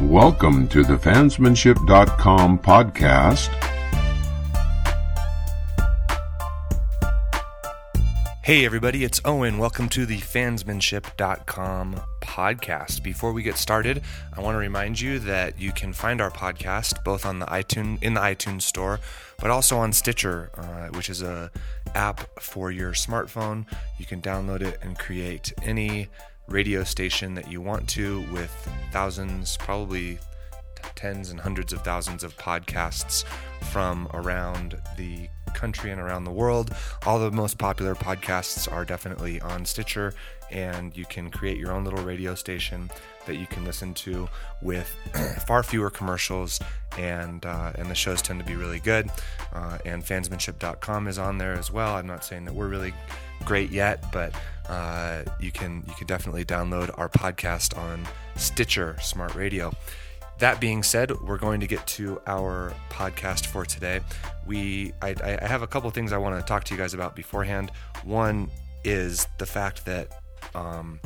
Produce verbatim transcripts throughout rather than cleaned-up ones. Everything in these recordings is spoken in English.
Welcome to the fansmanship dot com podcast. Hey everybody, it's Owen. Welcome to the fansmanship dot com podcast. Before we get started, I want to remind you that you can find our podcast both on the iTunes in the iTunes store, but also on Stitcher, uh, which is a app for your smartphone. You can download it and create any radio station that you want to with thousands, probably tens and hundreds of thousands of podcasts from around the country and around the world. All the most popular podcasts are definitely on Stitcher, and you can create your own little radio station that you can listen to with far fewer commercials, and uh, and the shows tend to be really good. Uh, and fansmanship dot com is on there as well. I'm not saying that we're really great yet, but uh, you can you can definitely download our podcast on Stitcher Smart Radio. That being said, we're going to get to our podcast for today. We, I, I have a couple things I want to talk to you guys about beforehand. One is the fact that um,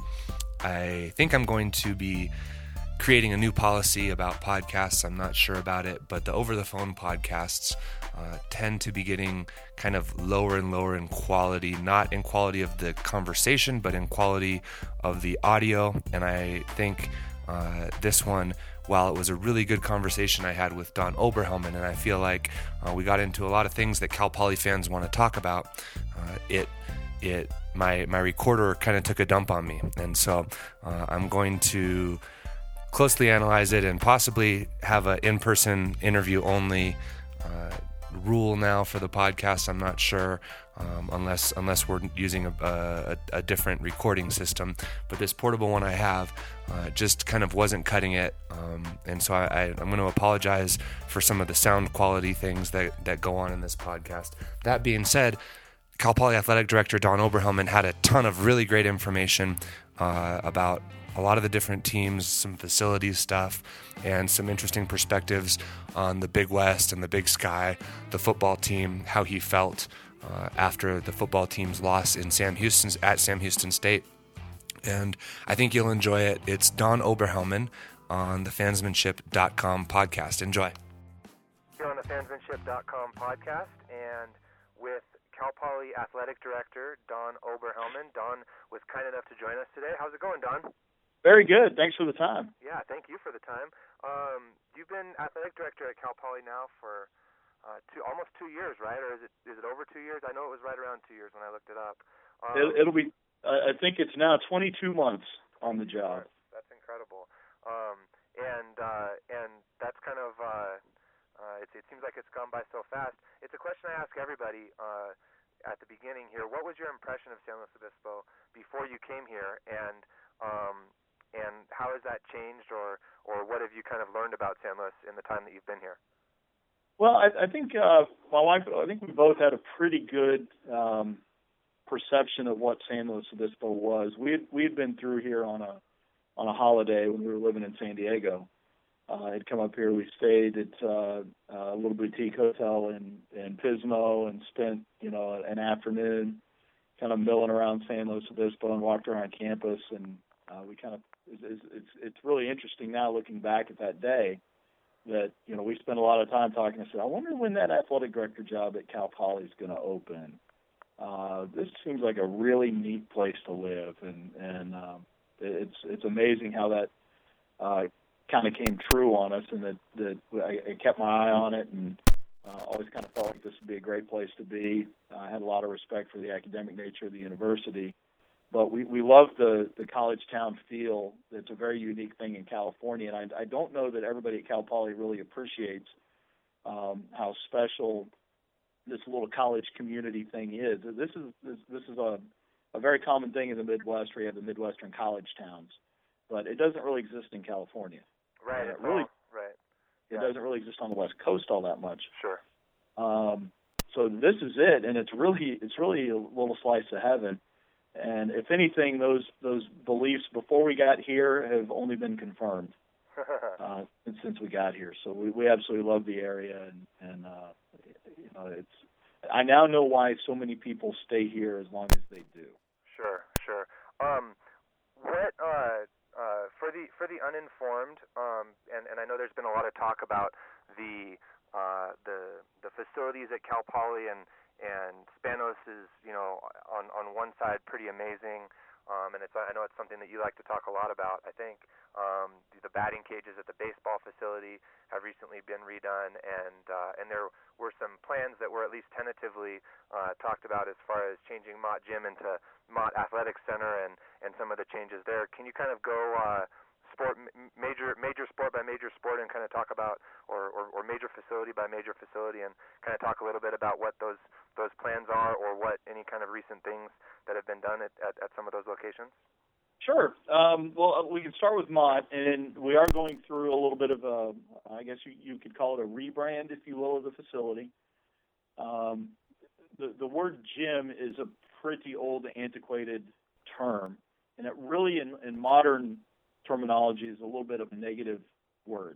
I think I'm going to be creating a new policy about podcasts. I'm not sure about it, but the over-the-phone podcasts uh, tend to be getting kind of lower and lower in quality, not in quality of the conversation, but in quality of the audio. And I think uh, this one, while it was a really good conversation I had with Don Oberhelman, and I feel like uh, we got into a lot of things that Cal Poly fans want to talk about, uh, it it my my recorder kind of took a dump on me, and so uh, I'm going to closely analyze it and possibly have an in-person interview only uh, rule now for the podcast. I'm not sure. Um, unless unless we're using a, a, a different recording system. But this portable one I have uh, just kind of wasn't cutting it, um, and so I, I, I'm going to apologize for some of the sound quality things that, that go on in this podcast. That being said, Cal Poly Athletic Director Don Oberhelman had a ton of really great information uh, about a lot of the different teams, some facilities stuff, and some interesting perspectives on the Big West and the Big Sky, the football team, how he felt Uh, after the football team's loss in Sam Houston's at Sam Houston State. And I think you'll enjoy it. It's Don Oberhelman on the fansmanship dot com podcast. Enjoy. Here on the fansmanship dot com podcast, and with Cal Poly Athletic Director Don Oberhelman. Don was kind enough to join us today. How's it going, Don? Very good. Thanks for the time. Yeah, thank you for the time. Um, you've been Athletic Director at Cal Poly now for Uh, two, almost two years, right? Or is it is it over two years? I know it was right around two years when I looked it up. Um, it, it'll be, uh, I think it's now twenty-two months on the job. That's incredible. Um, and uh, and that's kind of, uh, uh, it, it seems like it's gone by so fast. It's a question I ask everybody uh, at the beginning here. What was your impression of San Luis Obispo before you came here? And um, and how has that changed, or, or what have you kind of learned about San Luis in the time that you've been here? Well, I, I think uh, my wife, I think we both had a pretty good um, perception of what San Luis Obispo was. We had we had been through here on a on a holiday when we were living in San Diego. Uh, I'd come up here. We stayed at uh, a little boutique hotel in in Pismo and spent you know an afternoon kind of milling around San Luis Obispo and walked around campus. And uh, we kind of it's, it's it's really interesting now looking back at that day, that, you know, we spent a lot of time talking. I said, I wonder when that athletic director job at Cal Poly is going to open. Uh, this seems like a really neat place to live, and and um, it's it's amazing how that uh, kind of came true on us, and that, that I, I kept my eye on it, and uh, always kind of felt like this would be a great place to be. Uh, I had a lot of respect for the academic nature of the university. But we, we love the, the college town feel. It's a very unique thing in California, and I, I don't know that everybody at Cal Poly really appreciates um, how special this little college community thing is. This is this, this is a, a very common thing in the Midwest, where you have the Midwestern college towns, but it doesn't really exist in California. Right. Uh, it really, all, right. It yeah. doesn't really exist on the West Coast all that much. Sure. Um, so this is it, and it's really it's really a little slice of heaven. And if anything, those those beliefs before we got here have only been confirmed uh, since we got here. So we, we absolutely love the area, and, and uh, you know, it's. I now know why so many people stay here as long as they do. Sure, sure. Um, what uh, uh, for the for the uninformed, um, and and I know there's been a lot of talk about the uh, the the facilities at Cal Poly, and and Spanos is, you know, on on one side pretty amazing, um, and it's I know it's something that you like to talk a lot about. I think um, the batting cages at the baseball facility have recently been redone, and uh, and there were some plans that were at least tentatively uh, talked about as far as changing Mott Gym into Mott Athletic Center, and, and some of the changes there. Can you kind of go uh, sport major major sport by major sport and kind of talk about, or, or, or major facility by major facility, and kind of talk a little bit about what those those plans are, or what any kind of recent things that have been done at, at, at some of those locations? Sure. Um, well, we can start with Mott, and we are going through a little bit of a, I guess you, you could call it a rebrand, if you will, of the facility. Um, the, the word gym is a pretty old, antiquated term, and it really, in, in modern terminology, is a little bit of a negative word.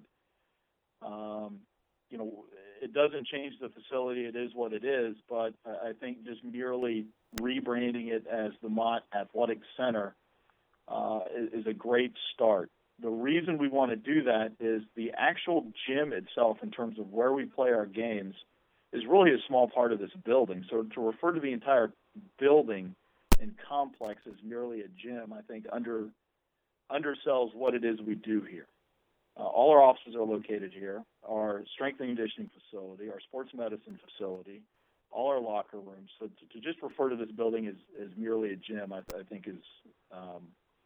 Um, you know, it doesn't change the facility. It is what it is, but I think just merely rebranding it as the Mott Athletic Center Uh, is, is a great start. The reason we want to do that is the actual gym itself, in terms of where we play our games, is really a small part of this building. So to refer to the entire building and complex as merely a gym, I think under undersells what it is we do here. Uh, all our offices are located here. Our strength and conditioning facility, our sports medicine facility, all our locker rooms. So to, to just refer to this building as, as merely a gym, I, I think is um,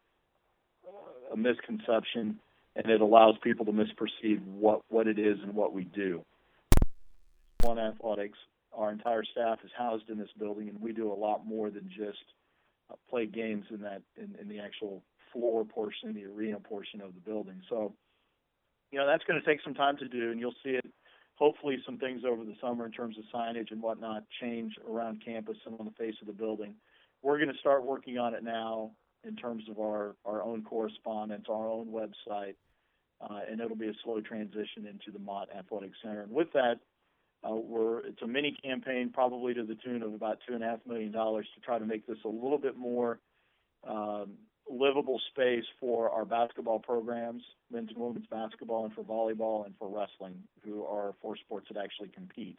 a misconception, and it allows people to misperceive what, what it is and what we do. One Athletics, our entire staff is housed in this building, and we do a lot more than just uh, play games in that in, in the actual floor portion, the arena portion of the building. So, you know, that's going to take some time to do, and you'll see it, hopefully some things over the summer in terms of signage and whatnot change around campus and on the face of the building. We're going to start working on it now in terms of our, our own correspondence, our own website, uh, and it'll be a slow transition into the Mott Athletic Center. And with that, uh, we're it's a mini campaign, probably to the tune of about two and a half million dollars, to try to make this a little bit more um, livable space for our basketball programs, men's and women's basketball, and for volleyball and for wrestling, who are four sports that actually compete.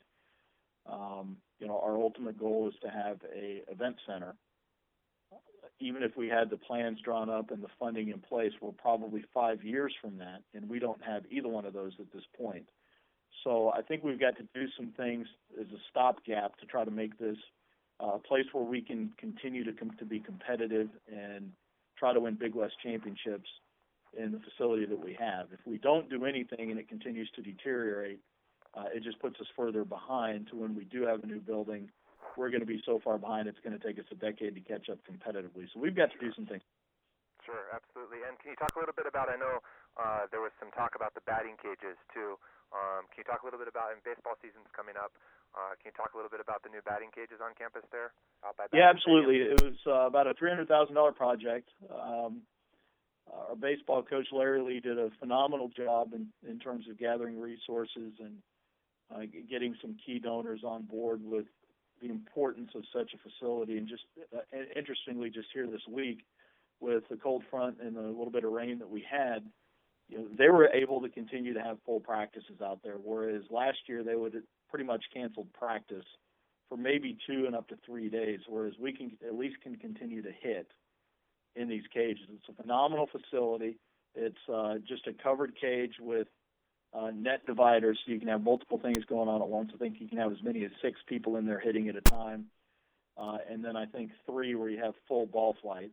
Um, you know, our ultimate goal is to have a event center. Even if we had the plans drawn up and the funding in place, we're probably five years from that, and we don't have either one of those at this point. So I think we've got to do some things as a stopgap to try to make this uh, a place where we can continue to com- to be competitive and try to win Big West championships in the facility that we have. If we don't do anything and it continues to deteriorate, uh, it just puts us further behind to when we do have a new building. We're going to be so far behind, it's going to take us a decade to catch up competitively. So we've got to do some things. Sure, absolutely. And can you talk a little bit about, I know uh, there was some talk about the batting cages too. Um, can you talk a little bit about, in baseball season's coming up, uh, can you talk a little bit about the new batting cages on campus there? Out by yeah, absolutely. Stadium? It was uh, about a three hundred thousand dollars project. Um, our baseball coach, Larry Lee, did a phenomenal job in, in terms of gathering resources and uh, getting some key donors on board with the importance of such a facility. And just uh, interestingly, just here this week, with the cold front and a little bit of rain that we had, you know, they were able to continue to have full practices out there, whereas last year they would have pretty much canceled practice for maybe two and up to three days, whereas we can at least can continue to hit in these cages. It's a phenomenal facility. It's uh, just a covered cage with uh, net dividers, so you can have multiple things going on at once. I think you can have as many as six people in there hitting at a time, uh, and then I think three where you have full ball flight.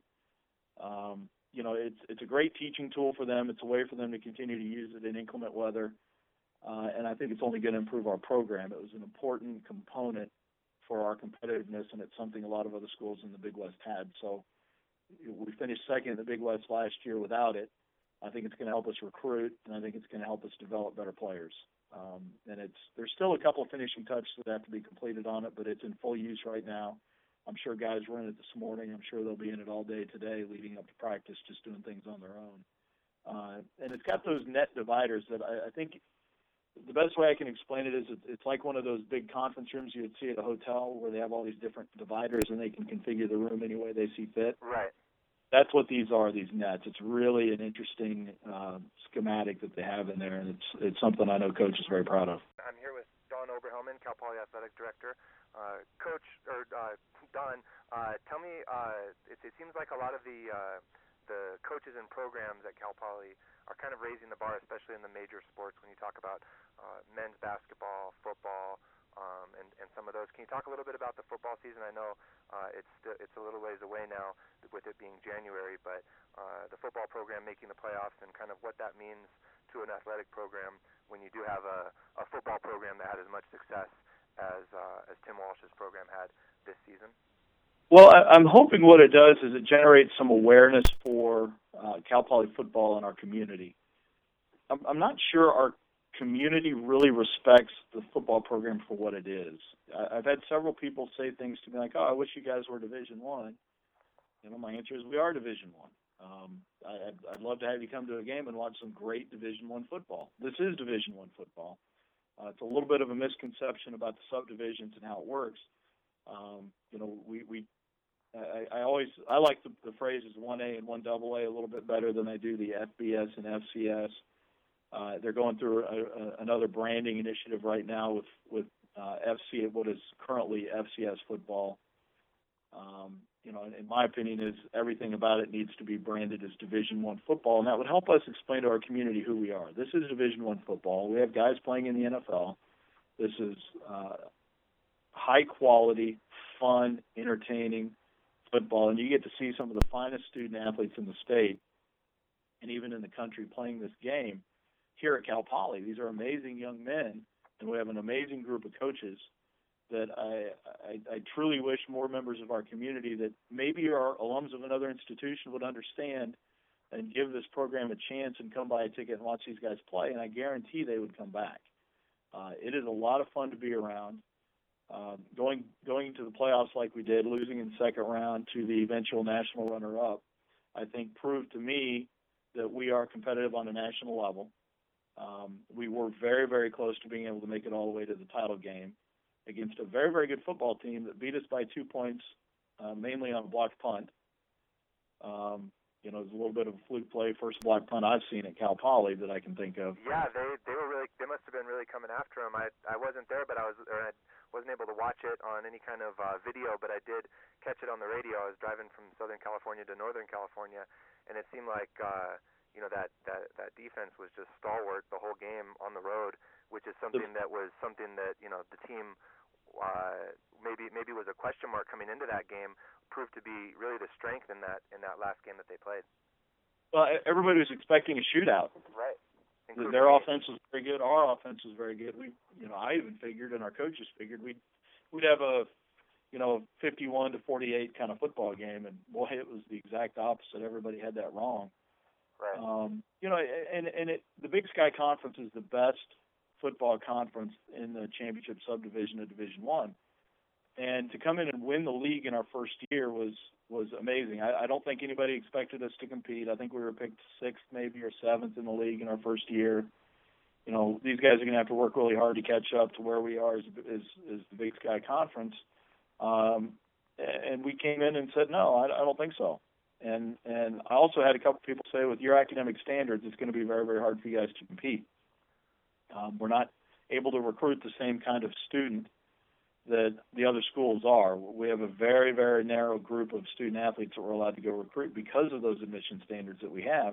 Um, you know, it's it's a great teaching tool for them. It's a way for them to continue to use it in inclement weather, uh, and I think it's only going to improve our program. It was an important component for our competitiveness, and it's something a lot of other schools in the Big West had. So we finished second in the Big West last year without it. I think it's going to help us recruit, and I think it's going to help us develop better players. Um, and it's there's still a couple of finishing touches that have to be completed on it, but it's in full use right now. I'm sure guys were in it this morning. I'm sure they'll be in it all day today leading up to practice, just doing things on their own. Uh, and it's got those net dividers that I, I think the best way I can explain it is it's like one of those big conference rooms you would see at a hotel where they have all these different dividers and they can configure the room any way they see fit. Right. that's what these are, these nets. It's really an interesting uh, schematic that they have in there, and it's it's something I know Coach is very proud of. I'm here with Don Oberhelman, Cal Poly Athletic Director. Uh, Coach, or uh, Don, uh, tell me, uh, it, it seems like a lot of the uh, the coaches and programs at Cal Poly are kind of raising the bar, especially in the major sports when you talk about uh, men's basketball, football, um, and, and some of those. Can you talk a little bit about the football season? I know uh, it's st- it's a little ways away now with it being January, but uh, the football program making the playoffs and kind of what that means to an athletic program when you do have a, a football program that had as much success as uh, as Tim Walsh's program had this season? Well, I, I'm hoping what it does is it generates some awareness for uh, Cal Poly football in our community. I'm, I'm not sure our community really respects the football program for what it is. I, I've had several people say things to me like, "Oh, I wish you guys were Division One." You know, my answer is we are Division One. Um, I, I'd, I'd love to have you come to a game and watch some great Division One football. This is Division One football. Uh, it's a little bit of a misconception about the subdivisions and how it works. Um, you know, we, we I, I always I like the, the phrases one A and one double A a little bit better than I do the F B S and F C S. Uh, they're going through a, a, another branding initiative right now with with uh, F C what is currently F C S football. Um, you know, in my opinion, is everything about it needs to be branded as Division One football, and that would help us explain to our community who we are. This is Division One football. We have guys playing in the N F L. This is uh, high quality, fun, entertaining football, and you get to see some of the finest student athletes in the state and even in the country playing this game here at Cal Poly. These are amazing young men, and we have an amazing group of coaches that I, I, I truly wish more members of our community that maybe are alums of another institution would understand and give this program a chance and come buy a ticket and watch these guys play, and I guarantee they would come back. Uh, it is a lot of fun to be around. Uh, going going to the playoffs like we did, losing in the second round to the eventual national runner-up, I think proved to me that we are competitive on a national level. Um, we were very, very close to being able to make it all the way to the title game against a very, very good football team that beat us by two points, uh, mainly on a blocked punt. Um, you know, it was a little bit of a fluke play, first block punt I've seen at Cal Poly that I can think of. Yeah, they they were really they must have been really coming after him. I I wasn't there, but I was or I wasn't able to watch it on any kind of uh, video, but I did catch it on the radio. I was driving from Southern California to Northern California, and it seemed like uh, you know that, that that defense was just stalwart the whole game on the road, which is something that was something that you know the team uh, maybe maybe was a question mark coming into that game, proved to be really the strength in that in that last game that they played. Well, everybody was expecting a shootout. Right. Including Their me. offense was very good. Our offense was very good. We, you know, I even figured, and our coaches figured, we'd we'd have a, you know, fifty-one to forty-eight kind of football game, and boy, it was the exact opposite. Everybody had that wrong. Right. Um, you know, and and it, the Big Sky Conference is the best football conference in the championship subdivision of Division One, and to come in and win the league in our first year was was amazing. I, I don't think anybody expected us to compete. I think we were picked sixth, maybe, or seventh in the league in our first year. You know, these guys are going to have to work really hard to catch up to where we are as, as, as the Big Sky Conference. Um, and we came in and said, no, I, I don't think so. And and I also had a couple people say, with your academic standards, it's going to be very, very hard for you guys to compete. Um, we're not able to recruit the same kind of student that the other schools are. We have a very, very narrow group of student athletes that we're allowed to go recruit because of those admission standards that we have.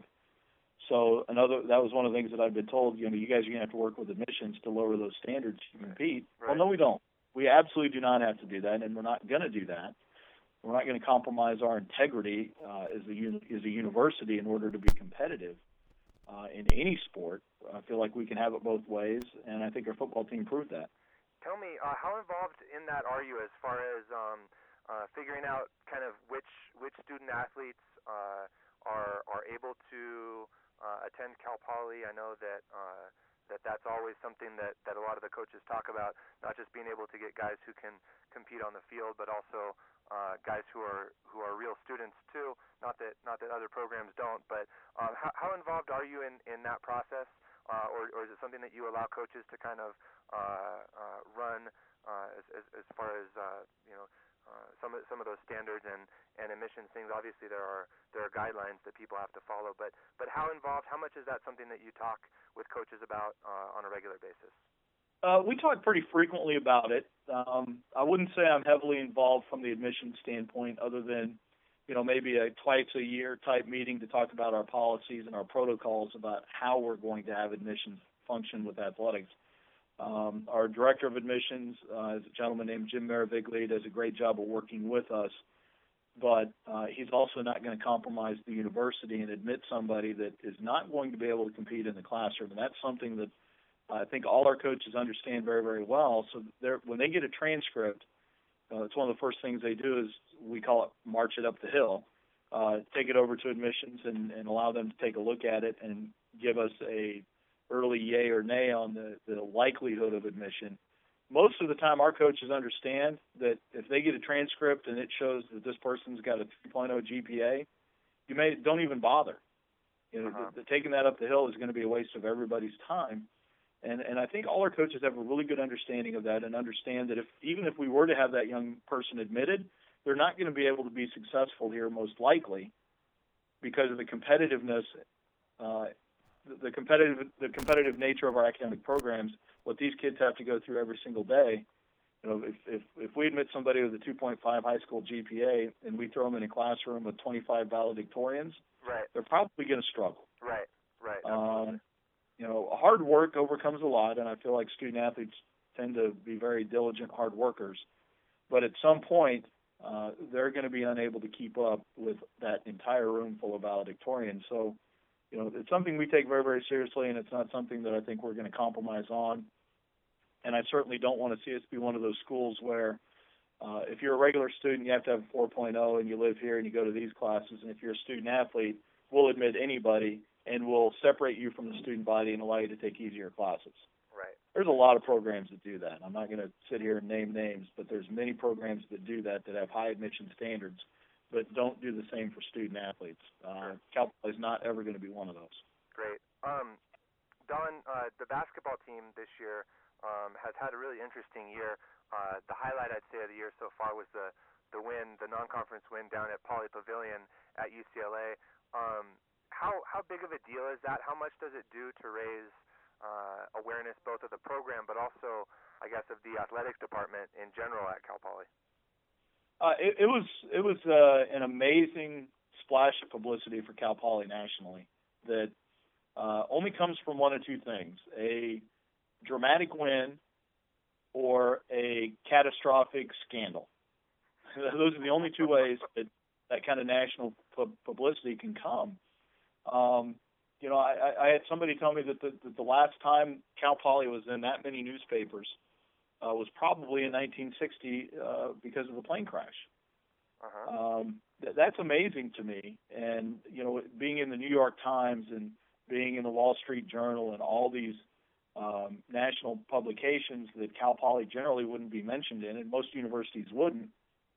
So another that was one of the things that I've been told, you know, you guys are going to have to work with admissions to lower those standards to compete. Right. Well, no, we don't. We absolutely do not have to do that, and we're not going to do that. We're not going to compromise our integrity uh, as a uni- as a university in order to be competitive uh, in any sport. I feel like we can have it both ways, and I think our football team proved that. Tell me, uh, how involved in that are you as far as um, uh, figuring out kind of which which student athletes uh, are are able to uh, attend Cal Poly? I know that uh, that that's always something that, that a lot of the coaches talk about, not just being able to get guys who can compete on the field, but also uh, guys who are who are real students too. Not that not that other programs don't, but um, how, how involved are you in, in that process, uh, or or is it something that you allow coaches to kind of Uh, uh, run uh, as, as as far as uh, you know uh, some of some some of those standards and, and admissions things. Obviously, there are there are guidelines that people have to follow. But but how involved? How much is that something that you talk with coaches about uh, on a regular basis? Uh, we talk pretty frequently about it. Um, I wouldn't say I'm heavily involved from the admissions standpoint, other than, you know, maybe a twice a year type meeting to talk about our policies and our protocols about how we're going to have admissions function with athletics. Um, our director of admissions uh, is a gentleman named Jim Maraviglia. He does a great job of working with us, but uh, he's also not going to compromise the university and admit somebody that is not going to be able to compete in the classroom. And that's something that I think all our coaches understand very, very well. So they're, when they get a transcript, uh, it's one of the first things they do is we call it march it up the hill, uh, take it over to admissions and, and allow them to take a look at it and give us a early yay or nay on the, the likelihood of admission. Most of the time our coaches understand that if they get a transcript and it shows that this person's got a three point oh G P A, you may don't even bother. You know, uh-huh. the, the, taking that up the hill is going to be a waste of everybody's time. And and I think all our coaches have a really good understanding of that and understand that if even if we were to have that young person admitted, they're not going to be able to be successful here most likely because of the competitiveness, uh, the, the competitive the competitive nature of our academic programs. What these kids have to go through every single day. You know, if if, if we admit somebody with a two point five high school G P A and we throw them in a classroom with twenty-five valedictorians, right. they're probably going to struggle. Right. Right. Um, You know, hard work overcomes a lot, and I feel like student athletes tend to be very diligent, hard workers. But at some point, uh, they're going to be unable to keep up with that entire room full of valedictorians. So, you know, it's something we take very, very seriously, and it's not something that I think we're going to compromise on. And I certainly don't want to see us be one of those schools where uh, if you're a regular student, you have to have a four point oh, and you live here and you go to these classes. And if you're a student athlete, we'll admit anybody and we'll separate you from the student body and allow you to take easier classes. Right. There's a lot of programs that do that. I'm not going to sit here and name names, but there's many programs that do that that have high admission standards, but don't do the same for student athletes. Uh, Cal Poly is not ever going to be one of those. Great. Um, Don, uh, the basketball team this year um, has had a really interesting year. Uh, the highlight, I'd say, of the year so far was the, the win, the non-conference win down at Pauley Pavilion at U C L A. Um, How how big of a deal is that? How much does it do to raise uh, awareness both of the program, but also, I guess, of the athletics department in general at Cal Poly? Uh, it, it was it was uh, an amazing splash of publicity for Cal Poly nationally that uh, only comes from one of two things: a dramatic win or a catastrophic scandal. Those are the only two ways that that kind of national pu- publicity can come. Um, you know, I, I had somebody tell me that the, that the last time Cal Poly was in that many newspapers uh, was probably in nineteen sixty uh, because of the plane crash. Uh-huh. Um, th- that's amazing to me. And, you know, being in the New York Times and being in the Wall Street Journal and all these um, national publications that Cal Poly generally wouldn't be mentioned in, and most universities wouldn't,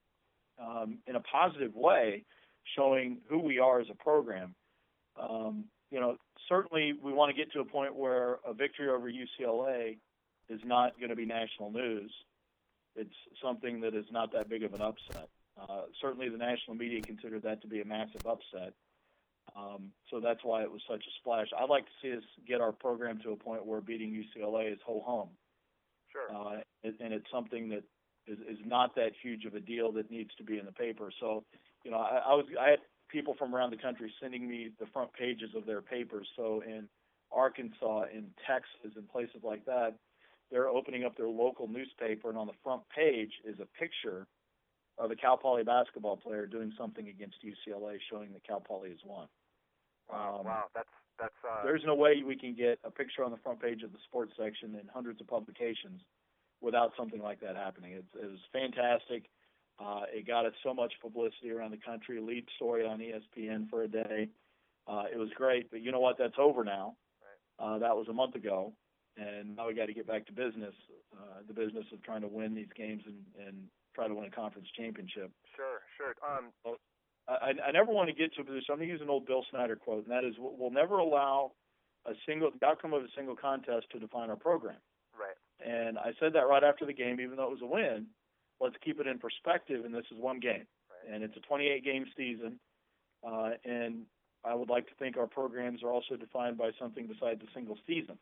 um, in a positive way, showing who we are as a program. Um, you know, certainly we want to get to a point where a victory over U C L A is not going to be national news. It's something that is not that big of an upset. Uh, certainly the national media considered that to be a massive upset. Um, so that's why it was such a splash. I'd like to see us get our program to a point where beating U C L A is ho hum. Sure. Uh, and, and it's something that is, is not that huge of a deal that needs to be in the paper. So, you know, I, I was I had people from around the country sending me the front pages of their papers. So in Arkansas, in Texas, and places like that, they're opening up their local newspaper, and on the front page is a picture of a Cal Poly basketball player doing something against U C L A, showing that Cal Poly has won. Wow, Um, wow, that's that's. Uh... There's no way we can get a picture on the front page of the sports section in hundreds of publications without something like that happening. It's, it was fantastic. Uh, it got us so much publicity around the country, lead story on E S P N for a day. Uh, it was great, but you know what? That's over now. Right. Uh, that was a month ago, and now we got to get back to business, uh, the business of trying to win these games and, and try to win a conference championship. Sure, sure. Um, I, I never want to get to a position. I'm going to use an old Bill Snyder quote, and that is, we'll never allow a single the outcome of a single contest to define our program. Right. And I said that right after the game, even though it was a win. let's keep it in perspective, and this is one game. Right. And it's a twenty-eight game season, uh, and I would like to think our programs are also defined by something besides a single season.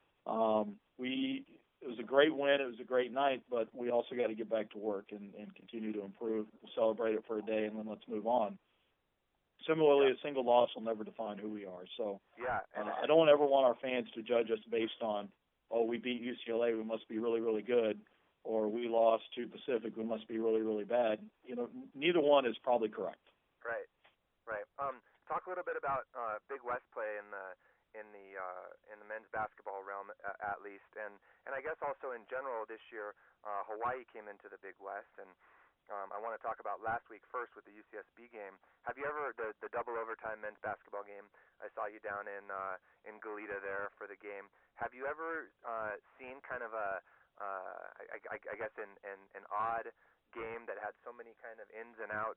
Um, we it was a great win, it was a great night, but we also got to get back to work and, and continue to improve. We'll celebrate it for a day, and then let's move on. Similarly, yeah. a single loss will never define who we are. So yeah, and uh, I don't ever want our fans to judge us based on, oh, we beat U C L A, we must be really, really good, or we lost to Pacific, we must be really, really bad. You know, neither one is probably correct. Right, right. Um, talk a little bit about uh, Big West play in the in the uh, in the men's basketball realm, uh, at least, and and I guess also in general this year, uh, Hawaii came into the Big West, and um, I want to talk about last week first with the U C S B game. Have you ever the the double overtime men's basketball game? I saw you down in uh, in Goleta there for the game. Have you ever uh, seen kind of a uh, I, I, I guess an, an an odd game that had so many kind of ins and outs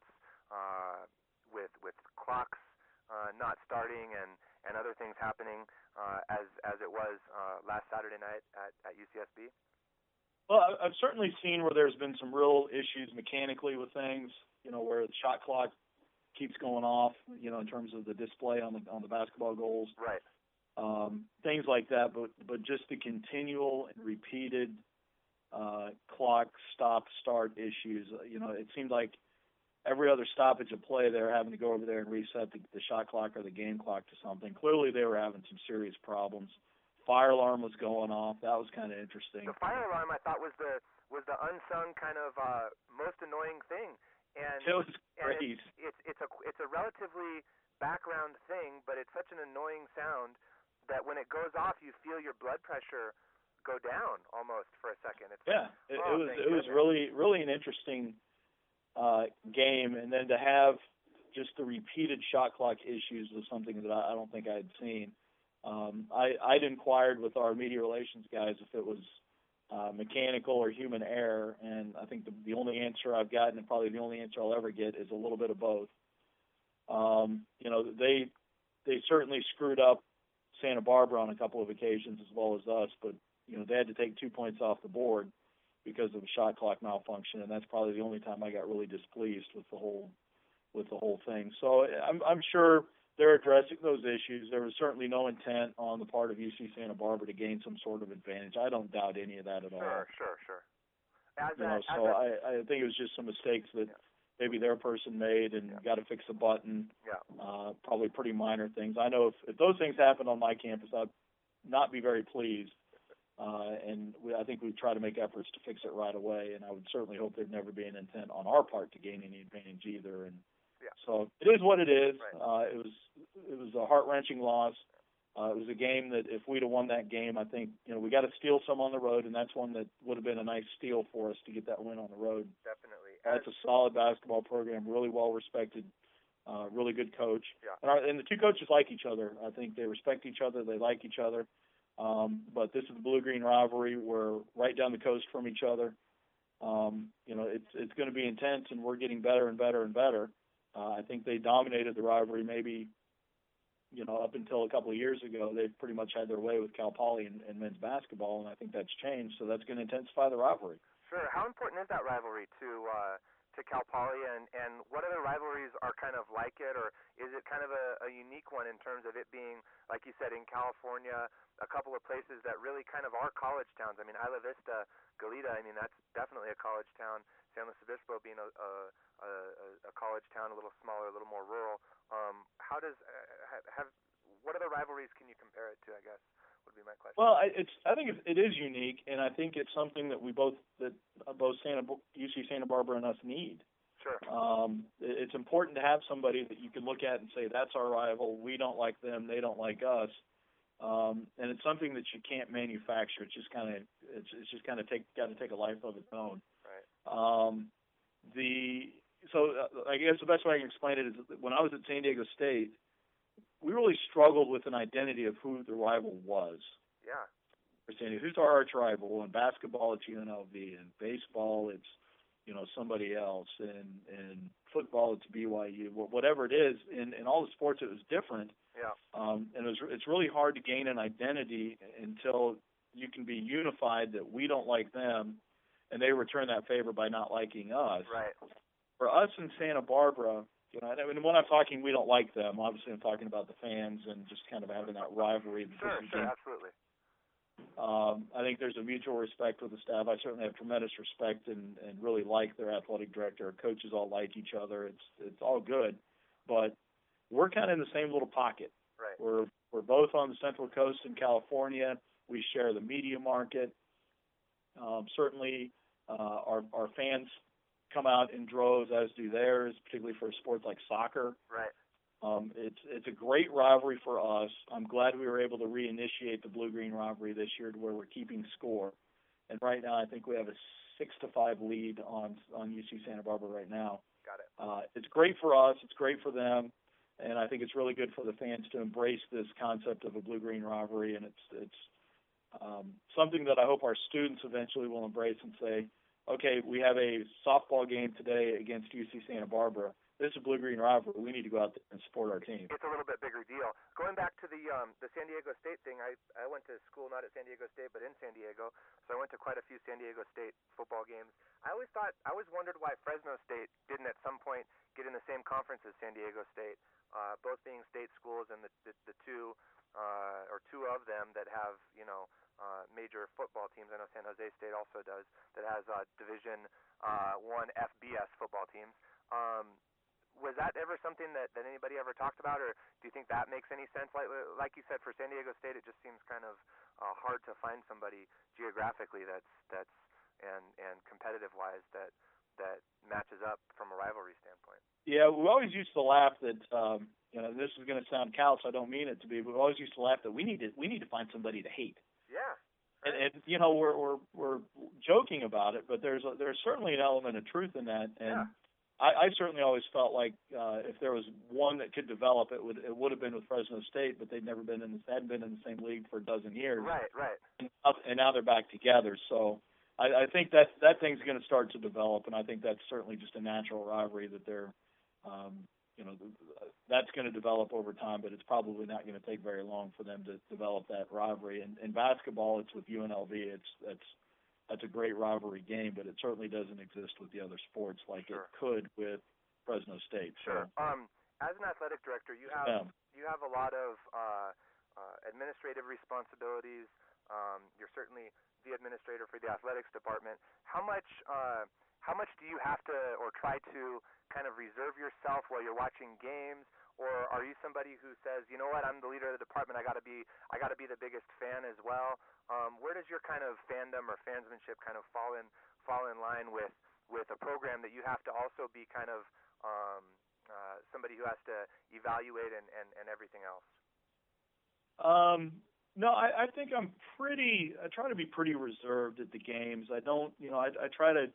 uh, with with clocks uh, not starting and, and other things happening uh, as as it was uh, last Saturday night at, at U C S B? Well, I've certainly seen where there's been some real issues mechanically with things, you know, where the shot clock keeps going off, you know, in terms of the display on the on the basketball goals. Right. Um, things like that, but but just the continual and repeated uh, clock stop start issues. You know, it seemed like every other stoppage of play they were having to go over there and reset the, the shot clock or the game clock to something. Clearly, they were having some serious problems. Fire alarm was going off. That was kind of interesting. The fire alarm, I thought, was the was the unsung kind of uh, most annoying thing. And it was great. And it's, it's it's a it's a relatively background thing, but it's such an annoying sound that when it goes off, you feel your blood pressure go down almost for a second. It's yeah, like, it, oh, it was it was goodness. really really an interesting uh, game, and then to have just the repeated shot clock issues was something that I, I don't think I had seen. Um, I, I'd inquired with our media relations guys if it was uh, mechanical or human error, and I think the, the only answer I've gotten, and probably the only answer I'll ever get, is a little bit of both. Um, you know, they they certainly screwed up Santa Barbara on a couple of occasions as well as us, but you know they had to take two points off the board because of a shot clock malfunction, and that's probably the only time I got really displeased with the whole with the whole thing. So I'm, I'm sure they're addressing those issues. There was certainly no intent on the part of U C Santa Barbara to gain some sort of advantage. I don't doubt any of that at sure, all. Sure, sure, sure. As you a, know, as so a, I, I think it was just some mistakes that yeah. maybe their person made and Yeah. got to fix a button. Yeah. Uh, probably pretty minor things. I know if, if those things happened on my campus, I'd not be very pleased. Uh, and we, I think we'd try to make efforts to fix it right away. And I would certainly hope there'd never be an intent on our part to gain any advantage either. And Yeah. so it is what it is. Right. Uh, it was it was a heart-wrenching loss. Uh, it was a game that if we'd have won that game, I think you know we got to steal some on the road, and that's one that would have been a nice steal for us to get that win on the road. Definitely. That's a solid basketball program, really well respected, uh, really good coach. Yeah. And, our, and the two coaches like each other. I think they respect each other. They like each other. Um, but this is the blue-green rivalry. We're right down the coast from each other. Um, you know, it's it's going to be intense, and we're getting better and better and better. Uh, I think they dominated the rivalry maybe, you know, up until a couple of years ago. They've pretty much had their way with Cal Poly and, and men's basketball, and I think that's changed. So that's going to intensify the rivalry. Sure. How important is that rivalry to uh, to Cal Poly, and, and what other rivalries are kind of like it, or is it kind of a, a unique one in terms of it being, like you said, in California, a couple of places that really kind of are college towns? I mean, Isla Vista, Goleta, I mean, that's definitely a college town. San Luis Obispo being a, a, a, a college town, a little smaller, a little more rural. Um, how does uh, have what other rivalries can you compare it to? I guess would be my question. Well, I, it's I think it is unique, and I think it's something that we both that both Santa U C Santa Barbara and us need. Sure. Um, it's important to have somebody that you can look at and say that's our rival. We don't like them. They don't like us. Um, and it's something that you can't manufacture. It's just kind of it's, it's just kind of take got to take a life of its own. Right. Um, the so uh, I guess the best way I can explain it is that when I was at San Diego State, we really struggled with an identity of who the rival was. Yeah. For San Diego, who's our arch rival? In basketball, it's U N L V. In baseball, it's you know somebody else. In in football, it's B Y U. Whatever it is, in in all the sports, it was different. Yeah. Um, and it was, it's really hard to gain an identity until you can be unified that we don't like them and they return that favor by not liking us. Right. For us in Santa Barbara, you know, and when I'm talking, we don't like them. Obviously, I'm talking about the fans and just kind of having that rivalry. Sure, sure, absolutely. Um, I think there's a mutual respect with the staff. I certainly have tremendous respect and, and really like their athletic director. Our coaches all like each other. It's it's all good, but we're kind of in the same little pocket. Right. We're we're both on the Central Coast in California. We share the media market. Um, certainly, uh, our our fans come out in droves, as do theirs, particularly for sports like soccer. Right. Um, it's it's a great rivalry for us. I'm glad we were able to reinitiate the blue-green rivalry this year to where we're keeping score. And right now, I think we have a six to five lead on on U C Santa Barbara right now. Got it. Uh, it's great for us. It's great for them, and I think it's really good for the fans to embrace this concept of a blue-green rivalry. And it's it's um, something that I hope our students eventually will embrace and say, okay, we have a softball game today against U C Santa Barbara. This is a blue-green rivalry. We need to go out there and support our team. It's a little bit bigger deal. Going back to the um, the San Diego State thing, I, I went to school not at San Diego State but in San Diego, so I went to quite a few San Diego State football games. I always thought, I always wondered why Fresno State didn't at some point get in the same conference as San Diego State, uh, both being state schools and the the, the two uh, or two of them that have, you know, uh, major football teams. I know San Jose State also does, that has uh, Division uh, One F B S football teams. Um, Was that ever something that, that anybody ever talked about, or do you think that makes any sense? Like like you said, for San Diego State, it just seems kind of uh, hard to find somebody geographically that's that's and and competitive wise that that matches up from a rivalry standpoint. Yeah, we always used to laugh that um, you know, this is going to sound callous. I don't mean it to be, but we always used to laugh that we need to we need to find somebody to hate. Yeah. Right. And, and you know, we're we're we're joking about it, but there's a, there's certainly an element of truth in that. And yeah. I, I certainly always felt like uh, if there was one that could develop, it would it would have been with Fresno State, but they'd never been in the, hadn't been in the same league for a dozen years. Right, right. And, and now they're back together. So I, I think that that thing's going to start to develop, and I think that's certainly just a natural rivalry that they're, um, you know, that's going to develop over time. But it's probably not going to take very long for them to develop that rivalry. And in basketball, it's with U N L V. It's that's. That's a great rivalry game, but it certainly doesn't exist with the other sports like sure. it could with Fresno State. Sure. So, um, as an athletic director, you have yeah. you have a lot of uh, uh, administrative responsibilities. Um, you're certainly the administrator for the athletics department. How much uh, how much do you have to or try to kind of reserve yourself while you're watching games? Or are you somebody who says, you know what, I'm the leader of the department, I gotta be I gotta be the biggest fan as well? Um, where does your kind of fandom or fansmanship kind of fall in fall in line with, with a program that you have to also be kind of um, uh, somebody who has to evaluate and, and, and everything else? Um, no, I, I think I'm pretty. I try to be pretty reserved at the games. I don't, you know, I, I try to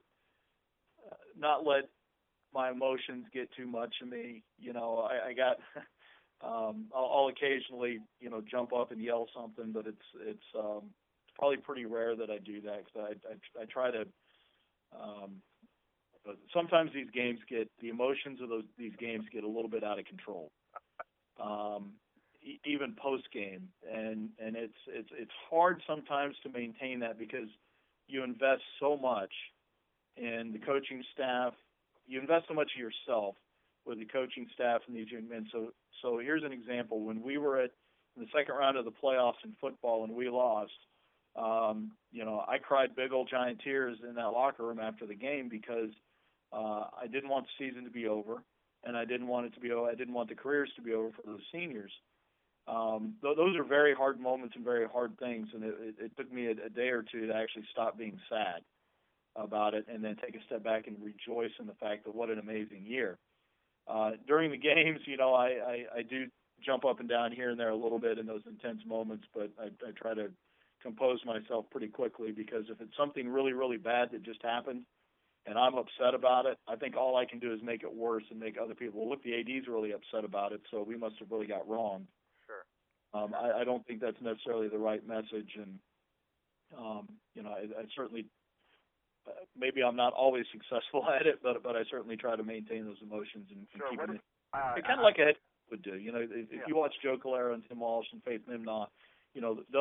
not let my emotions get too much of me. You know, I, I got, um, I'll, I'll occasionally, you know, jump up and yell something, but it's, it's, um, it's probably pretty rare that I do that because I, I, I try to, um, but sometimes these games get, the emotions of those, these games get a little bit out of control. Um, e- even post game. And, and it's, it's, it's hard sometimes to maintain that because you invest so much in the coaching staff. You invest so much of yourself with the coaching staff and these young men. So, so here's an example. When we were at the second round of the playoffs in football and we lost, um, you know, I cried big old giant tears in that locker room after the game because uh, I didn't want the season to be over, and I didn't want it to be over. I didn't want the careers to be over for those seniors. Um, th- those are very hard moments and very hard things, and it, it, it took me a, a day or two to actually stop being sad about it and then take a step back and rejoice in the fact that what an amazing year. Uh, during the games, you know, I, I, I do jump up and down here and there a little bit in those intense moments, but I, I try to compose myself pretty quickly because if it's something really, really bad that just happened and I'm upset about it, I think all I can do is make it worse and make other people, well, look, the A D's really upset about it, so we must have really got wrong. Sure. Um, I, I don't think that's necessarily the right message, and, um, you know, I, I certainly Uh, maybe I'm not always successful at it, but but I certainly try to maintain those emotions and, and sure. keep them. Uh, kind of like a head would do. You know, if, yeah. if you watch Joe Calero and Tim Walsh and Faith Nimnaugh, you know they'll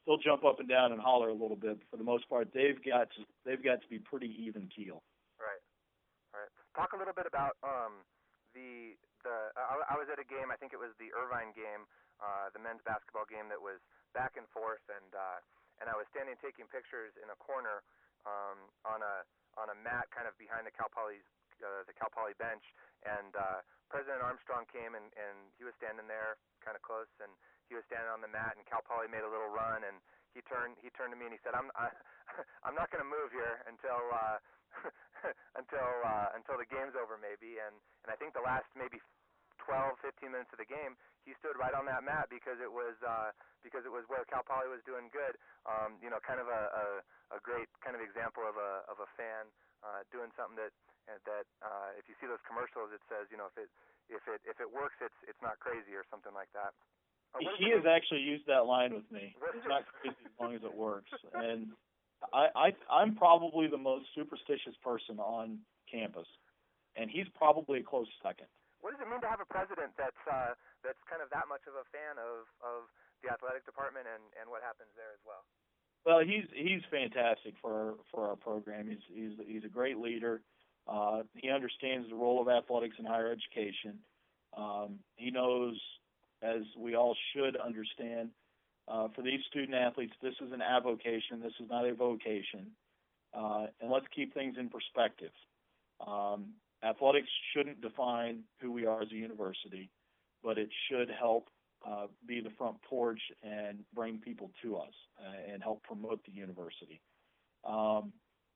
they'll jump up and down and holler a little bit. But for the most part, they've got to, they've got to be pretty even keel. Right. Right. Talk a little bit about um, the the. I, I was at a game. I think it was the Irvine game, uh, the men's basketball game that was back and forth, and uh, and I was standing taking pictures in a corner um, on a on a mat, kind of behind the Cal Poly's uh, the Cal Poly bench, and uh, President Armstrong came and, and he was standing there, kind of close, and he was standing on the mat, and Cal Poly made a little run, and he turned he turned to me and he said, "I'm I, I'm not going to move here until." Uh, until uh, until the game's over, maybe, and and I think the last maybe twelve, fifteen minutes of the game, he stood right on that mat because it was uh, because it was where Cal Poly was doing good. Um, you know, kind of a, a, a great kind of example of a of a fan uh, doing something that that uh, if you see those commercials, it says, you know, if it if it if it works, it's it's not crazy or something like that. Uh, he has actually used that line with me. It's not crazy as long as it works, and. I, I, I'm probably the most superstitious person on campus, and he's probably a close second. What does it mean to have a president that's uh, that's kind of that much of a fan of, of the athletic department and, and what happens there as well? Well, he's he's fantastic for for our program. He's he's he's a great leader. Uh, he understands the role of athletics in higher education. Um, he knows, as we all should understand. Uh, for these student athletes, this is an avocation. This is not a vocation. Uh, and let's keep things in perspective. Um, athletics shouldn't define who we are as a university, but it should help uh, be the front porch and bring people to us uh, and help promote the university. Um,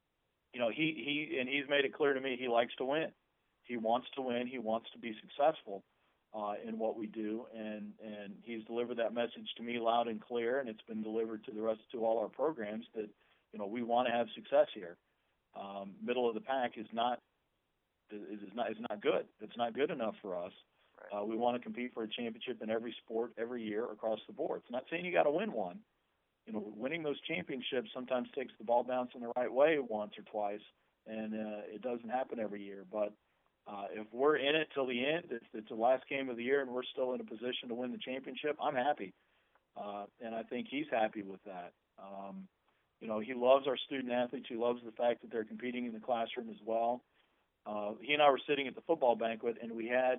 you know, he, he and he's made it clear to me he likes to win. He wants to win. He wants to be successful. Uh, in what we do, and, and he's delivered that message to me loud and clear, and it's been delivered to the rest to all our programs that, you know, we want to have success here. Um, middle of the pack is not is, is not is not good. It's not good enough for us. Right. Uh, we want to compete for a championship in every sport every year across the board. It's not saying you got to win one. You know, winning those championships sometimes takes the ball bouncing the right way once or twice, and uh, it doesn't happen every year, but. Uh, if we're in it till the end, if it's the last game of the year and we're still in a position to win the championship, I'm happy. Uh, and I think he's happy with that. Um, you know, he loves our student athletes. He loves the fact that they're competing in the classroom as well. Uh, he and I were sitting at the football banquet, and we had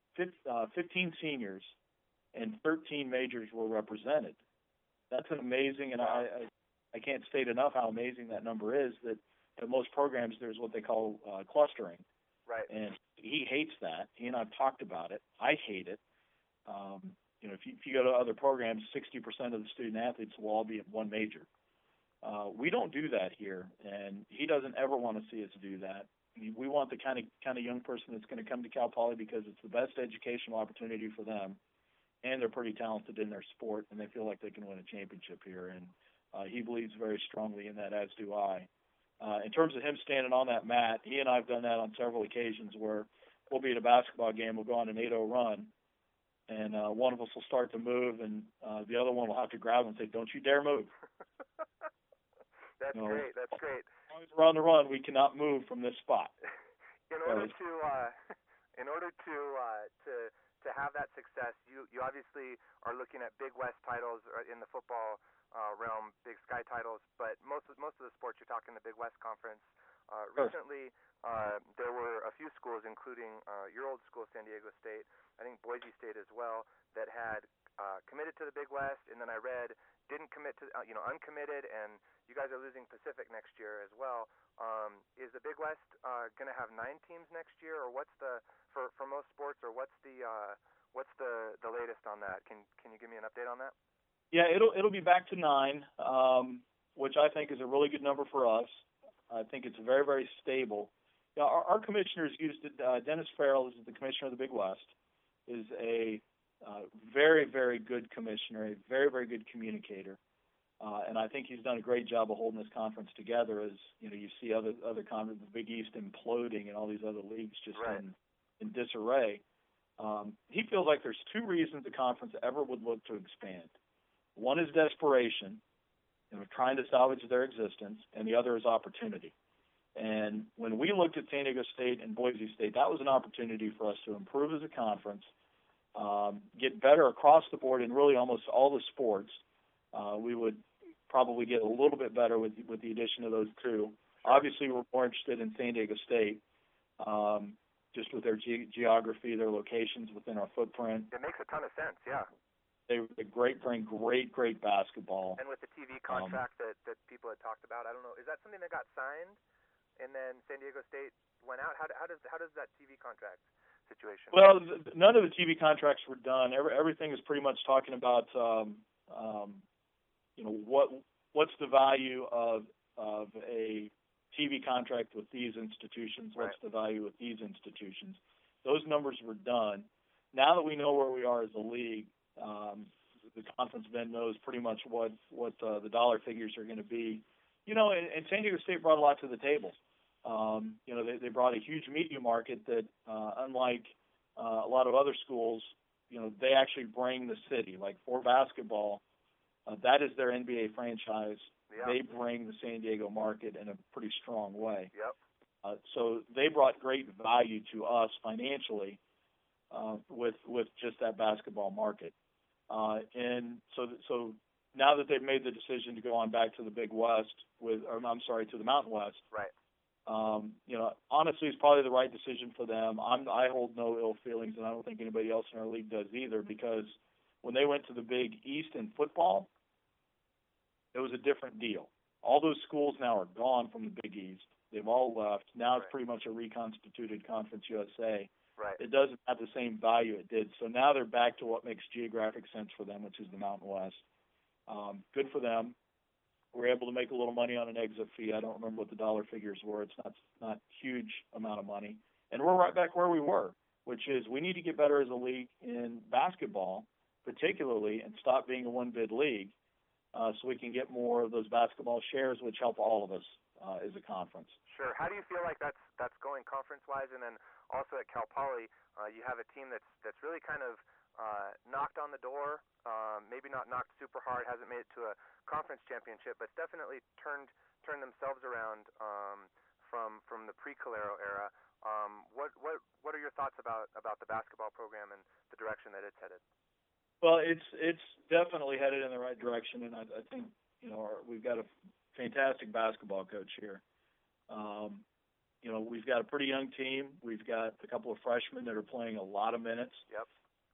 fifteen seniors and thirteen majors were represented. That's an amazing, and I, I, I can't state enough how amazing that number is, that at most programs there's what they call uh, clustering. Right. And he hates that. He and I've talked about it. I hate it. Um, you know, if you, if you go to other programs, sixty percent of the student athletes will all be at one major. Uh, we don't do that here, and he doesn't ever want to see us do that. We want the kind of kind of young person that's going to come to Cal Poly because it's the best educational opportunity for them, and they're pretty talented in their sport, and they feel like they can win a championship here. And uh, he believes very strongly in that, as do I. Uh, in terms of him standing on that mat, he and I have done that on several occasions where we'll be at a basketball game, we'll go on an eight oh run, and uh, one of us will start to move, and uh, the other one will have to grab him and say, "Don't you dare move." That's you know, great. That's great. As long as we're on the run, we cannot move from this spot. in order to, uh, in order to, uh, to, to have that success, you, you obviously are looking at Big West titles in the football Uh, realm, Big Sky titles, but most of most of the sports you're talking the Big West Conference. Uh, sure. Recently, uh, there were a few schools, including uh, your old school, San Diego State, I think Boise State as well, that had uh, committed to the Big West, and then I read didn't commit to, uh, you know, uncommitted, and you guys are losing Pacific next year as well. Um, is the Big West uh, going to have nine teams next year, or what's the for for most sports, or what's the uh, what's the the latest on that? Can can you give me an update on that? Yeah, it'll it'll be back to nine, um, which I think is a really good number for us. I think it's very, very stable. You know, our, our commissioners used it. Uh, Dennis Farrell is the commissioner of the Big West, is a uh, very, very good commissioner, a very, very good communicator, uh, and I think he's done a great job of holding this conference together. As you know, you see other other conferences, the Big East imploding, and all these other leagues just right. in, in disarray. Um, he feels like there's two reasons the conference ever would look to expand. One is desperation, you know, trying to salvage their existence, and the other is opportunity. And when we looked at San Diego State and Boise State, that was an opportunity for us to improve as a conference, um, get better across the board in really almost all the sports. Uh, we would probably get a little bit better with with the addition of those two. Obviously, we're more interested in San Diego State, um, just with their ge- geography, their locations within our footprint. It makes a ton of sense, yeah. They were great, playing great, great basketball. And with the T V contract um, that, that people had talked about, I don't know, is that something that got signed and then San Diego State went out? How, how does how does that T V contract situation? Well, th- none of the T V contracts were done. Every, everything is pretty much talking about, um, um, you know, what what's the value of of a T V contract with these institutions? What's right. the value with these institutions? Those numbers were done. Now that we know where we are as a league, um, the conference then knows pretty much what what uh, the dollar figures are going to be. You know, and, and San Diego State brought a lot to the table. Um, you know, they, they brought a huge media market that, uh, unlike uh, a lot of other schools, you know, they actually bring the city. Like for basketball, uh, that is their N B A franchise. Yeah. They bring the San Diego market in a pretty strong way. Yep. Uh, so they brought great value to us financially uh, with with just that basketball market. Uh, and so so now that they've made the decision to go on back to the Big West with, or I'm sorry, to the Mountain West. Right. Um, you know, honestly, it's probably the right decision for them. I'm, I hold no ill feelings, and I don't think anybody else in our league does either, because when they went to the Big East in football, it was a different deal. All those schools now are gone from the Big East. They've all left. Now it's right. pretty much a reconstituted Conference U S A. Right. It doesn't have the same value it did. So now they're back to what makes geographic sense for them, which is the Mountain West. Um, good for them. We're able to make a little money on an exit fee. I don't remember what the dollar figures were. It's not not huge amount of money. And we're right back where we were, which is we need to get better as a league in basketball, particularly, and stop being a one-bid league uh, so we can get more of those basketball shares, which help all of us uh, as a conference. Sure. How do you feel like that's that's going conference-wise? And then also at Cal Poly, uh, you have a team that's that's really kind of uh, knocked on the door, um, maybe not knocked super hard, hasn't made it to a conference championship, but definitely turned turned themselves around um, from from the pre-Calero era. Um, what what what are your thoughts about about the basketball program and the direction that it's headed? Well, it's it's definitely headed in the right direction, and I, I think you know our, we've got a fantastic basketball coach here. Um, you know, we've got a pretty young team. We've got a couple of freshmen that are playing a lot of minutes. Yep.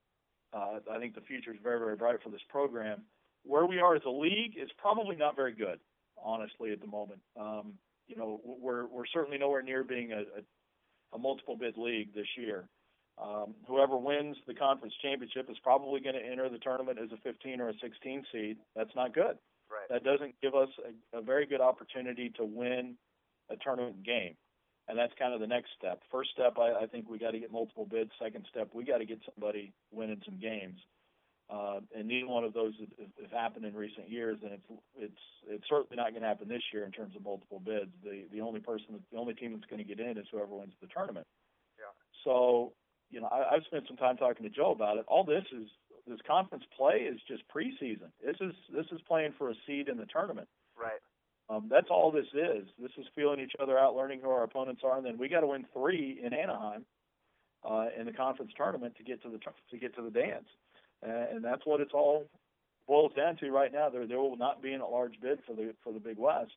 Uh, I think the future is very, very bright for this program. Where we are as a league is probably not very good, honestly, at the moment. Um, you know, we're we're certainly nowhere near being a, a, a multiple bid league this year. Um, whoever wins the conference championship is probably going to enter the tournament as a fifteen or a sixteen seed. That's not good. Right. That doesn't give us a, a very good opportunity to win a tournament game. And that's kind of the next step. First step, I, I think we got to get multiple bids. Second step, we got to get somebody winning some games. Uh, and neither one of those have, have happened in recent years, and it's it's it's certainly not going to happen this year in terms of multiple bids. The the only person, the only team that's going to get in is whoever wins the tournament. Yeah. So, you know, I, I've spent some time talking to Joe about it. All this is this conference play is just preseason. This is this is playing for a seed in the tournament. Right. Um, that's all this is. This is feeling each other out, learning who our opponents are, and then we got to win three in Anaheim uh, in the conference tournament to get to the to get to the dance, uh, and that's what it's all boils down to right now. There there will not be a large bid for the for the Big West.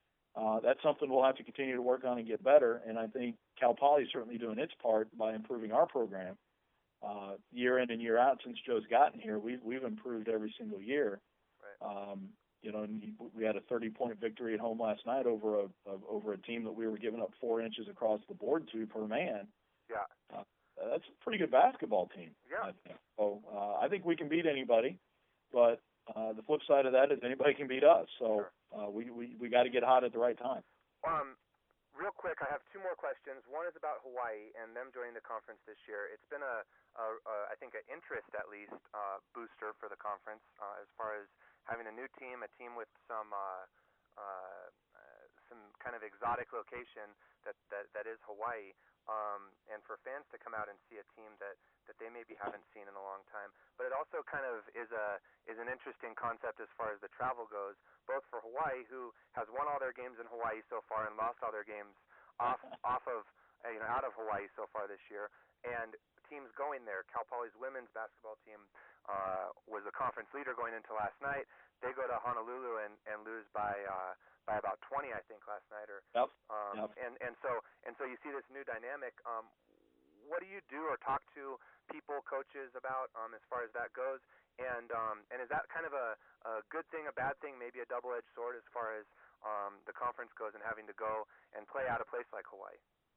Uh, that's something we'll have to continue to work on and get better. And I think Cal Poly is certainly doing its part by improving our program uh, year in and year out. Since Joe's gotten here, we've we've improved every single year. Right. Um, You know, and we had a thirty-point victory at home last night over a, a over a team that we were giving up four inches across the board to per man. Yeah, uh, that's a pretty good basketball team. Yeah. I think. So uh, I think we can beat anybody, but uh, the flip side of that is anybody can beat us. So sure. uh, we we we got to get hot at the right time. Um, real quick, I have two more questions. One is about Hawaii and them joining the conference this year. It's been a, a, a I think, an interest at least uh, booster for the conference uh, as far as having a new team, a team with some uh, uh, uh, some kind of exotic location that, that, that is Hawaii, um, and for fans to come out and see a team that, that they maybe haven't seen in a long time. But it also kind of is a is an interesting concept as far as the travel goes, both for Hawaii, who has won all their games in Hawaii so far and lost all their games off off of uh, you know out of Hawaii so far this year, and teams going there. Cal Poly's women's basketball team uh, was a conference leader going into last night. They go to Honolulu and, and lose by uh, by about twenty, I think, last night. Or yep. Um, yep. And and so and so you see this new dynamic. Um, what do you do or talk to people, coaches about um, as far as that goes? And um, and is that kind of a, a good thing, a bad thing, maybe a double-edged sword as far as um, the conference goes and having to go and play out a place like Hawaii?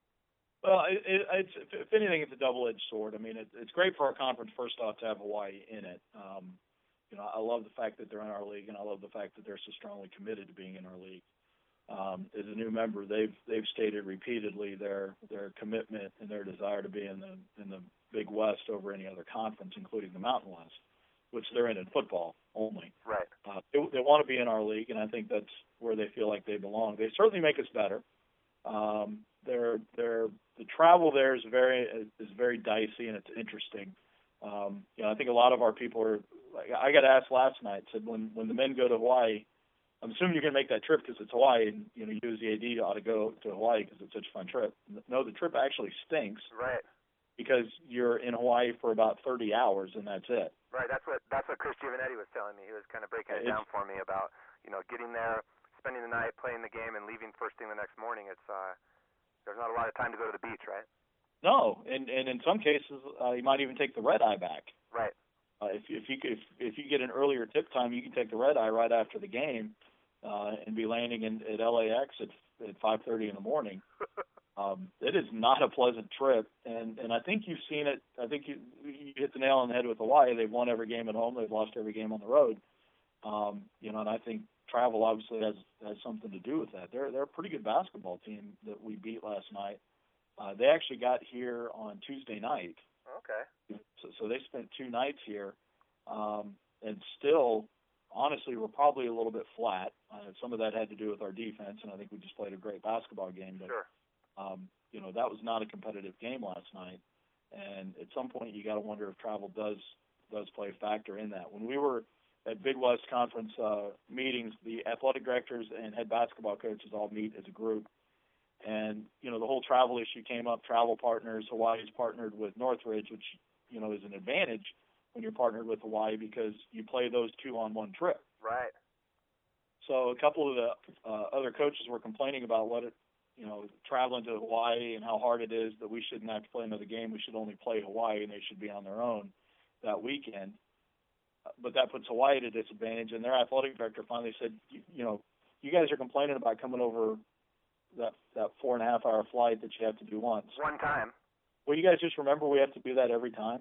Well, it, it, it's, if anything, it's a double-edged sword. I mean, it, it's great for our conference, first off, to have Hawaii in it. Um, you know, I love the fact that they're in our league, and I love the fact that they're so strongly committed to being in our league. Um, as a new member, they've they've stated repeatedly their their commitment and their desire to be in the in the Big West over any other conference, including the Mountain West, which they're in in football only. Right. Uh, they, they want to be in our league, and I think that's where they feel like they belong. They certainly make us better. Um, they're they're the travel there is very is very dicey, and it's interesting. Um, you know, I think a lot of our people are. Like, I got asked last night. Said when when the men go to Hawaii, I'm assuming you're going to make that trip because it's Hawaii, and you know, you as the A D ought to go to Hawaii because it's such a fun trip. No, the trip actually stinks. Right. Because you're in Hawaii for about thirty hours, and that's it. Right. That's what that's what Chris Giovanetti was telling me. He was kind of breaking it it's, down for me about you know getting there, spending the night, playing the game, and leaving first thing the next morning. It's uh, there's not a lot of time to go to the beach, right? No, and and in some cases, uh, you might even take the red eye back. Right. Uh, if if you if if you get an earlier tip time, you can take the red eye right after the game, uh, and be landing in at L A X at at five thirty in the morning. Um, it is not a pleasant trip, and, and I think you've seen it. I think you, you hit the nail on the head with Hawaii. They've won every game at home. They've lost every game on the road. Um, you know, and I think travel obviously has has something to do with that. They're they're a pretty good basketball team that we beat last night. Uh, they actually got here on Tuesday night. Okay. So, so they spent two nights here, um, and still, honestly, we're probably a little bit flat. Uh, some of that had to do with our defense, and I think we just played a great basketball game. But, sure. Um, you know, that was not a competitive game last night. And at some point, you got to wonder if travel does does play a factor in that. When we were at Big West Conference uh, meetings, the athletic directors and head basketball coaches all meet as a group. And, you know, the whole travel issue came up, travel partners. Hawaii's partnered with Northridge, which, you know, is an advantage when you're partnered with Hawaii because you play those two on one trip. Right. So a couple of the uh, other coaches were complaining about what it, you know, traveling to Hawaii and how hard it is that we shouldn't have to play another game. We should only play Hawaii and they should be on their own that weekend. But that puts Hawaii at a disadvantage. And their athletic director finally said, you, you know, you guys are complaining about coming over that that four and a half hour flight that you have to do once. One time. Well, you guys just remember we have to do that every time.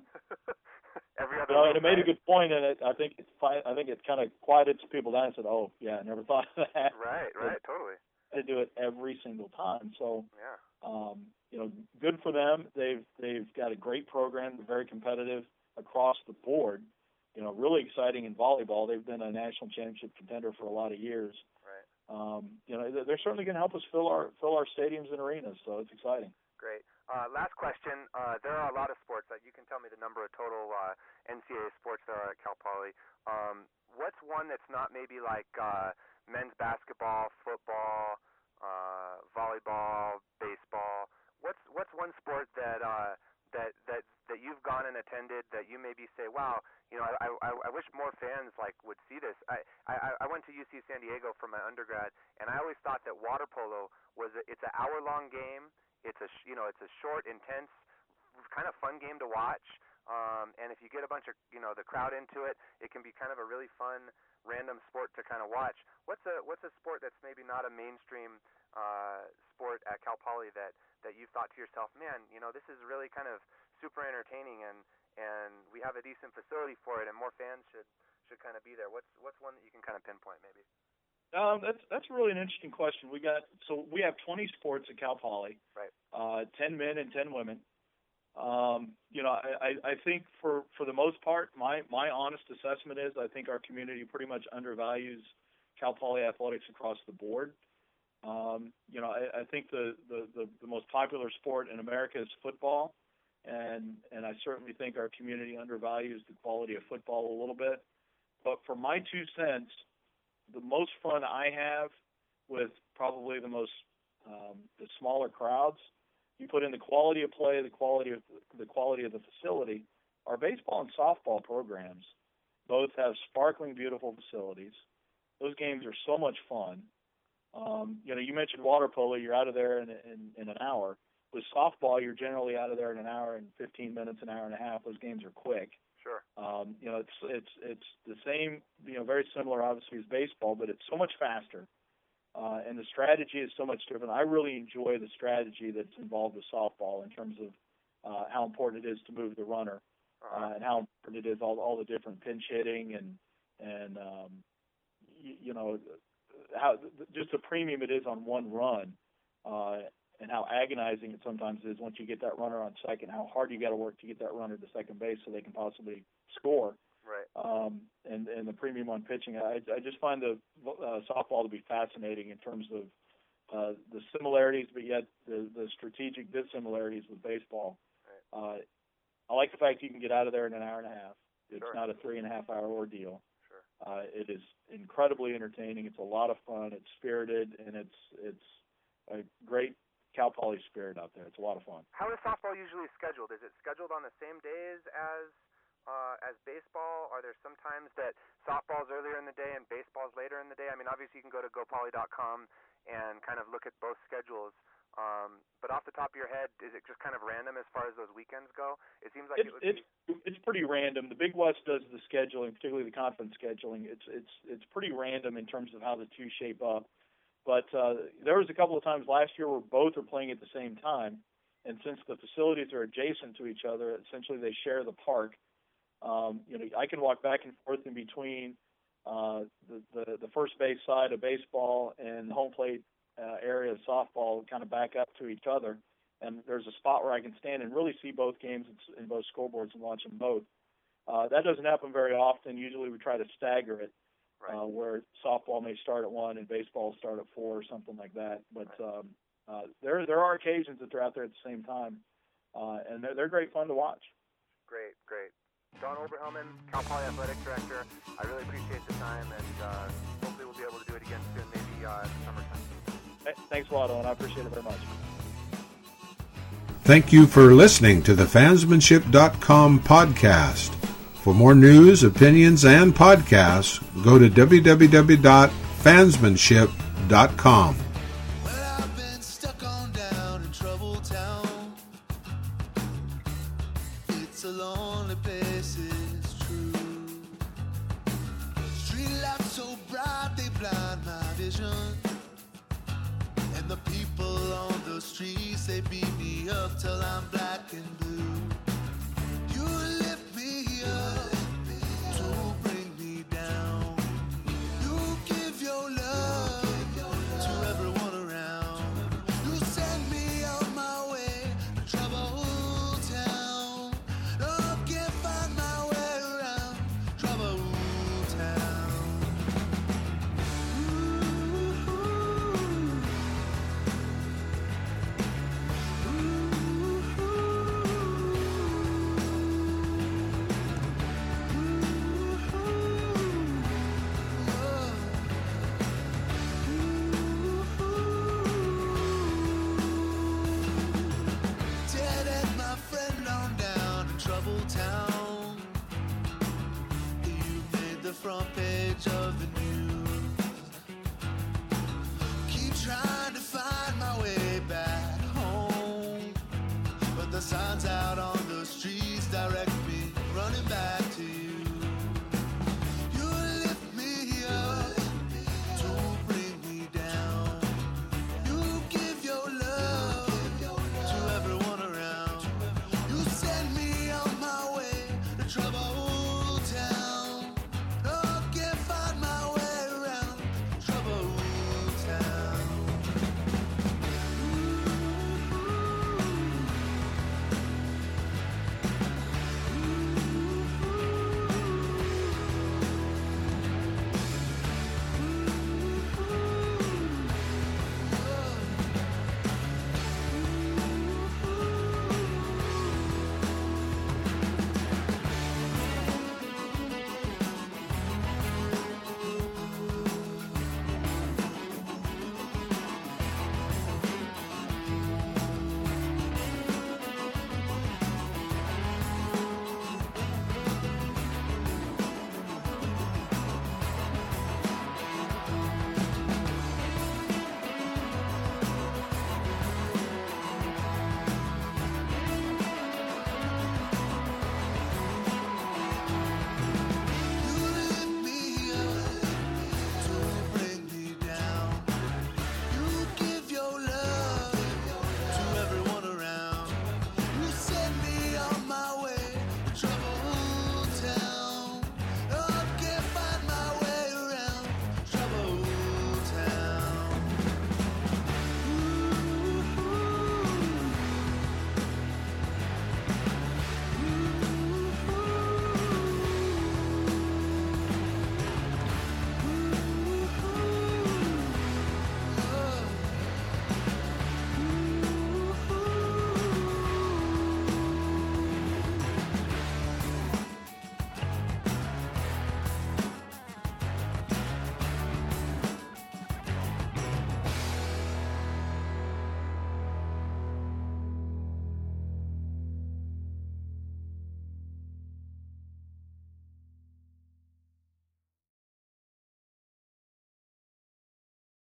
Every other. You know, and it made a good point, and it, I think it I think it kind of quieted some people down and said, "Oh, yeah, I never thought of that." Right, right, but totally. They do it every single time. So, yeah. um, you know, good for them. They've they've got a great program, very competitive across the board. You know, really exciting in volleyball. They've been a national championship contender for a lot of years. Right. Um, you know, they're certainly going to help us fill our fill our stadiums and arenas. So it's exciting. Great. Uh, last question. Uh, there are a lot of sports. Uh, you can tell me the number of total uh, N C double A sports there are at Cal Poly. Um, what's one that's not maybe like uh, men's basketball, football, uh, volleyball, baseball? What's what's one sport that uh, that that that you've gone and attended that you maybe say, wow, you know, I I, I wish more fans like would see this. I, I I went to U C San Diego for my undergrad, and I always thought that water polo was a, it's an hour long game. It's a you know it's a short, intense, kind of fun game to watch. Um, and if you get a bunch of you know the crowd into it, it can be kind of a really fun, random sport to kind of watch. What's a what's a sport that's maybe not a mainstream uh, sport at Cal Poly that that you've thought to yourself, man, you know this is really kind of super entertaining and and we have a decent facility for it and more fans should should kind of be there. What's what's one that you can kind of pinpoint maybe? Um, that's that's really an interesting question. We got so we have twenty sports at Cal Poly, right? Uh, ten men and ten women. Um, you know, I, I think for, for the most part, my, my honest assessment is I think our community pretty much undervalues Cal Poly athletics across the board. Um, you know, I, I think the, the, the, the most popular sport in America is football, and and I certainly think our community undervalues the quality of football a little bit. But for my two cents, the most fun I have with probably the most um, the smaller crowds. You put in the quality of play, the quality of the quality of the facility. Our baseball and softball programs Both have sparkling, beautiful facilities. Those games are so much fun. Um, you know, you mentioned water polo. You're out of there in, in, in an hour. With softball, you're generally out of there in an hour and fifteen minutes, an hour and a half. Those games are quick. Sure. Um, you know, it's it's it's the same. You know, very similar, obviously, as baseball, but it's so much faster, uh, and the strategy is so much different. I really enjoy the strategy that's involved with softball in terms of uh, how important it is to move the runner, Uh-huh. uh, and how important it is all all the different pinch hitting and and um, you, you know how just the premium it is on one run. Uh, and how agonizing it sometimes is once you get that runner on second, how hard you got to work to get that runner to second base so they can possibly score. Right. Um, and, and the premium on pitching. I, I just find the uh, softball to be fascinating in terms of uh, the similarities, but yet the, the strategic dissimilarities with baseball. Right. Uh, I like the fact you can get out of there in an hour and a half. It's Sure. not a three and a half hour ordeal. Sure. Uh, it is incredibly entertaining. It's a lot of fun. It's spirited, and it's it's a great Cal Poly spirit out there. It's a lot of fun. How is softball usually scheduled? Is it scheduled on the same days as uh, as baseball? Are there some times that softball's earlier in the day and baseball's later in the day? I mean, obviously you can go to go poly dot com and kind of look at both schedules. Um, but off the top of your head, is it just kind of random as far as those weekends go? It seems like it's, it would it's, be. It's pretty random. The Big West does the scheduling, particularly the conference scheduling. It's it's it's pretty random in terms of how the two shape up. But uh, there was a couple of times last year where both are playing at the same time, and since the facilities are adjacent to each other, essentially they share the park. Um, you know, I can walk back and forth in between uh, the, the the first base side of baseball and the home plate uh, area of softball, kind of back up to each other. And there's a spot where I can stand and really see both games in both scoreboards and watch them both. Uh, that doesn't happen very often. Usually we try to stagger it. Right. Uh, where softball may start at one and baseball start at four or something like that. But Right. um, uh, there there are occasions that they're out there at the same time, uh, and they're, they're great fun to watch. Great, great. Don Oberhelman, Cal Poly Athletic Director, I really appreciate the time, and uh, hopefully we'll be able to do it again soon, maybe uh, in the summertime. Hey, thanks a lot, Owen. I appreciate it very much. Thank you for listening to the fansmanship dot com podcast. For more news, opinions, and podcasts, go to w w w dot fansmanship dot com. Well, I've been stuck on down in Trouble Town. It's a lonely place, it's true. Street lights so bright, they blind my vision. And the people on the streets, they beat me up till I'm blind.